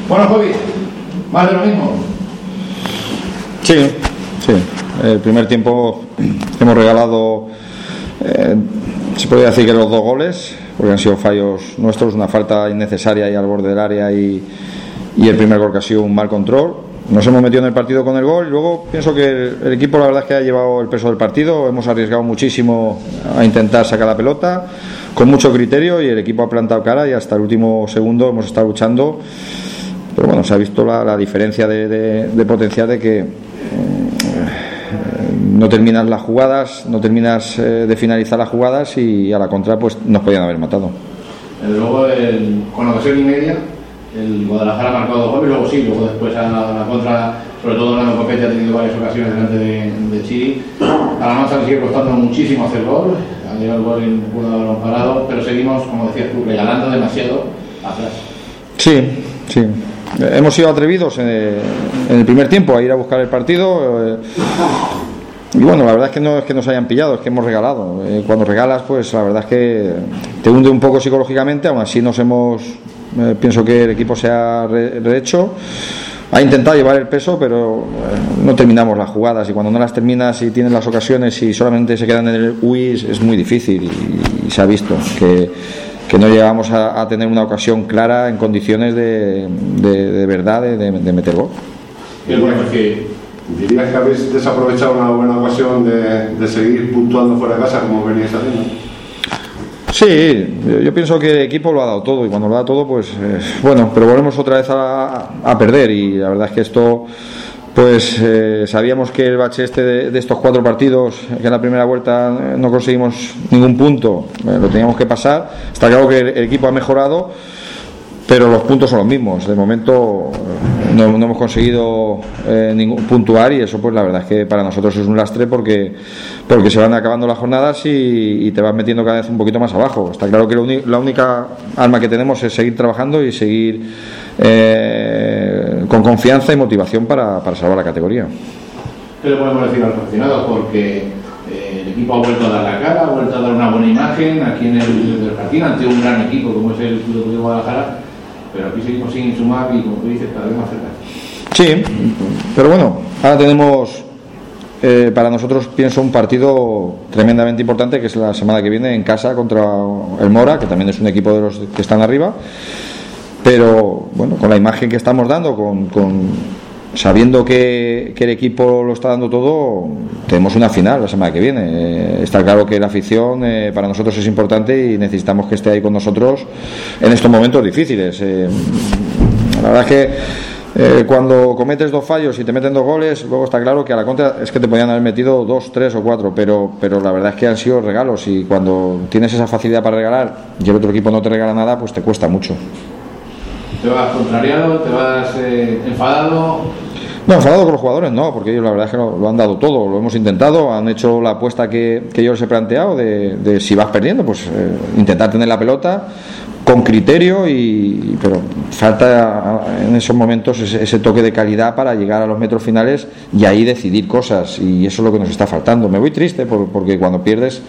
Bueno, Javi, más de lo mismo. Sí. El primer tiempo hemos regalado, se podría decir que los 2 goles, porque han sido fallos nuestros, una falta innecesaria ahí al borde del área y el primer gol que ha sido un mal control. Nos hemos metido en el partido con el gol y luego pienso que el equipo la verdad es que ha llevado el peso del partido. Hemos arriesgado muchísimo a intentar sacar la pelota con mucho criterio y el equipo ha plantado cara y hasta el último segundo hemos estado luchando, pero bueno, se ha visto la diferencia de potencial de que no terminas las jugadas, no terminas de finalizar las jugadas y a la contra pues nos podían haber matado. Luego con ocasión y media el Guadalajara ha marcado 2 goles, luego después a la contra, sobre todo Orlando Copete ha tenido varias ocasiones delante de Chiri. A la Mancha le sigue costando muchísimo hacer gol, ha llegado el gol en un balón parado, pero seguimos, como decías tú, regalando demasiado atrás. Sí. Hemos sido atrevidos en el primer tiempo a ir a buscar el partido. Y bueno, la verdad es que nos hayan pillado, es que hemos regalado. Cuando regalas, pues la verdad es que te hunde un poco psicológicamente. Aún así pienso que el equipo se ha rehecho, ha intentado llevar el peso, pero no terminamos las jugadas, y cuando no las terminas y tienes las ocasiones y solamente se quedan en el UI es muy difícil, y se ha visto que no llegamos a tener una ocasión clara en condiciones de verdad de meter gol. ¿Dirías que habéis desaprovechado una buena ocasión de seguir puntuando fuera de casa como veníais haciendo? Sí, yo pienso que el equipo lo ha dado todo, y cuando lo da todo pues bueno, pero volvemos otra vez a perder, y la verdad es que esto pues sabíamos que el bache de estos 4 partidos, que en la primera vuelta no conseguimos ningún punto, lo teníamos que pasar. Está claro que el equipo ha mejorado, pero los puntos son los mismos. De momento no hemos conseguido puntuar, y eso pues la verdad es que para nosotros es un lastre porque se van acabando las jornadas y te vas metiendo cada vez un poquito más abajo. Está claro que la única arma que tenemos es seguir trabajando y seguir con confianza y motivación para salvar la categoría. ¿Qué le podemos decir a los aficionados? Porque el equipo ha vuelto a dar la cara, ha vuelto a dar una buena imagen aquí en el Jardín ante un gran equipo como es el Club Deportivo Guadalajara, pero aquí seguimos sin sumar y, como tú dices, cada vez más cerca. Sí, pero bueno, ahora tenemos para nosotros, pienso, un partido tremendamente importante, que es la semana que viene en casa contra el Mora, que también es un equipo de los que están arriba. Pero bueno, con la imagen que estamos dando, sabiendo que el equipo lo está dando todo, tenemos una final la semana que viene. Está claro que la afición para nosotros es importante y necesitamos que esté ahí con nosotros en estos momentos difíciles. La verdad es que cuando cometes 2 fallos y te meten 2 goles, luego está claro que a la contra es que te podían haber metido 2, 3 o 4, pero la verdad es que han sido regalos, y cuando tienes esa facilidad para regalar y el otro equipo no te regala nada, pues te cuesta mucho. ¿Te vas contrariado? ¿Te vas enfadado? No, enfadado con los jugadores no, porque ellos la verdad es que lo han dado todo, lo hemos intentado, han hecho la apuesta que yo les he planteado de si vas perdiendo, pues intentar tener la pelota con criterio, pero falta en esos momentos ese toque de calidad para llegar a los metros finales y ahí decidir cosas, y eso es lo que nos está faltando. Me voy triste porque cuando pierdes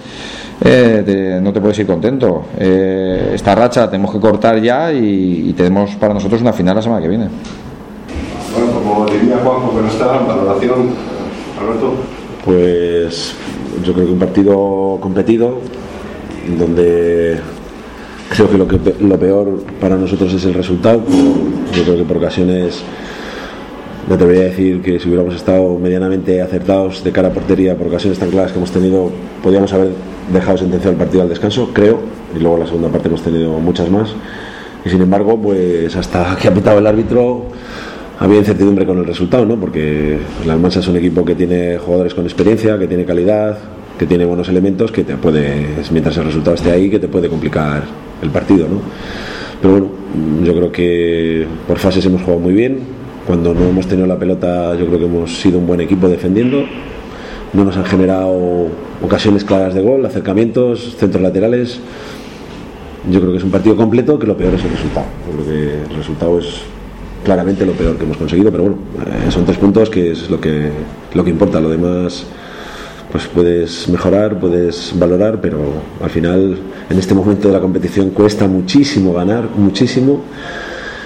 no te puedes ir contento. Esta racha tenemos que cortar ya y tenemos para nosotros una final la semana que viene. Bueno, como diría Juanjo, que no está, valoración, Alberto. Pues yo creo que un partido competido, donde creo que lo peor para nosotros es el resultado. Yo creo que por ocasiones me atrevería a decir que si hubiéramos estado medianamente acertados de cara a portería, por ocasiones tan claras que hemos tenido, podíamos haber dejado sentenciado el partido al descanso, creo, y luego en la segunda parte hemos tenido muchas más, y sin embargo pues hasta que ha pitado el árbitro había incertidumbre con el resultado, ¿no? Porque la Almansa es un equipo que tiene jugadores con experiencia, que tiene calidad, que tiene buenos elementos, que te puede, mientras el resultado esté ahí, que te puede complicar el partido, ¿no? Pero bueno, yo creo que por fases hemos jugado muy bien. Cuando no hemos tenido la pelota, yo creo que hemos sido un buen equipo defendiendo. No nos han generado ocasiones claras de gol, acercamientos, centros laterales. Yo creo que es un partido completo, que lo peor es el resultado. Yo creo que el resultado es claramente lo peor que hemos conseguido, pero bueno, son 3 puntos, que es lo que importa. Lo demás pues puedes mejorar, puedes valorar, pero al final en este momento de la competición cuesta muchísimo ganar, muchísimo,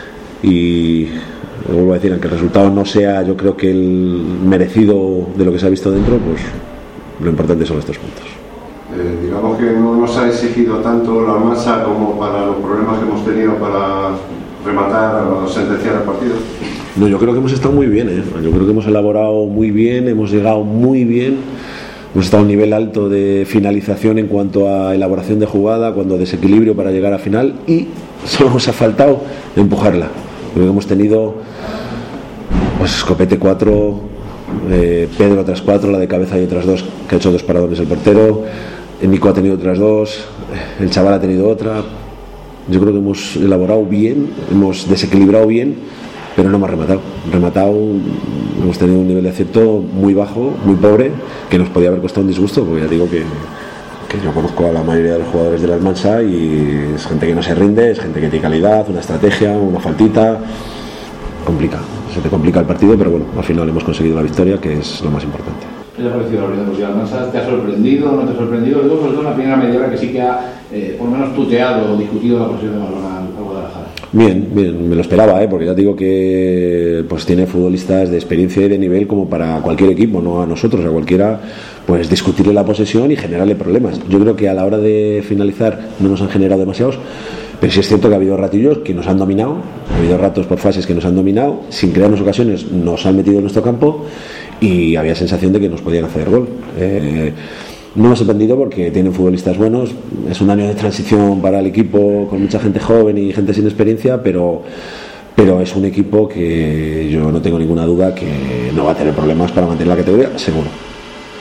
y vuelvo a decir, aunque el resultado no sea, yo creo que el merecido de lo que se ha visto dentro, pues lo importante son estos puntos. Digamos que no nos ha exigido tanto la masa como para los problemas que hemos tenido para rematar o sentenciar el partido. No, yo creo que hemos estado muy bien, yo creo que hemos elaborado muy bien, hemos llegado muy bien, hemos estado a un nivel alto de finalización en cuanto a elaboración de jugada, cuando a desequilibrio para llegar a final, y solo nos ha faltado empujarla. Creo que hemos tenido pues Copete 4, Pedro otras 4, la de cabeza y otras 2, que ha hecho 2 paradones el portero, Nico ha tenido otras 2, el chaval ha tenido otra. Yo creo que hemos elaborado bien, hemos desequilibrado bien, pero no hemos rematado. Hemos tenido un nivel de acierto muy bajo, muy pobre, que nos podía haber costado un disgusto, porque ya digo que yo conozco a la mayoría de los jugadores de la Almansa y es gente que no se rinde, es gente que tiene calidad, una estrategia, una faltita, se te complica el partido, pero bueno, al final hemos conseguido la victoria, que es lo más importante. ¿Qué te ha parecido la Oriente de Almansa? ¿Te ha sorprendido o no te ha sorprendido? Sobre todo en la primera media hora, que sí que ha por lo menos tuteado o discutido la posición de balón al Guadalajara. Bien, me lo esperaba, porque ya digo que pues tiene futbolistas de experiencia y de nivel como para cualquier equipo, no a nosotros, a cualquiera, pues discutirle la posesión y generarle problemas. Yo creo que a la hora de finalizar no nos han generado demasiados, pero sí es cierto que ha habido ratillos que nos han dominado, ha habido ratos por fases que nos han dominado, sin crearnos ocasiones nos han metido en nuestro campo y había sensación de que nos podían hacer gol. No me ha sorprendido porque tienen futbolistas buenos, es un año de transición para el equipo con mucha gente joven y gente sin experiencia, pero es un equipo que yo no tengo ninguna duda que no va a tener problemas para mantener la categoría, seguro.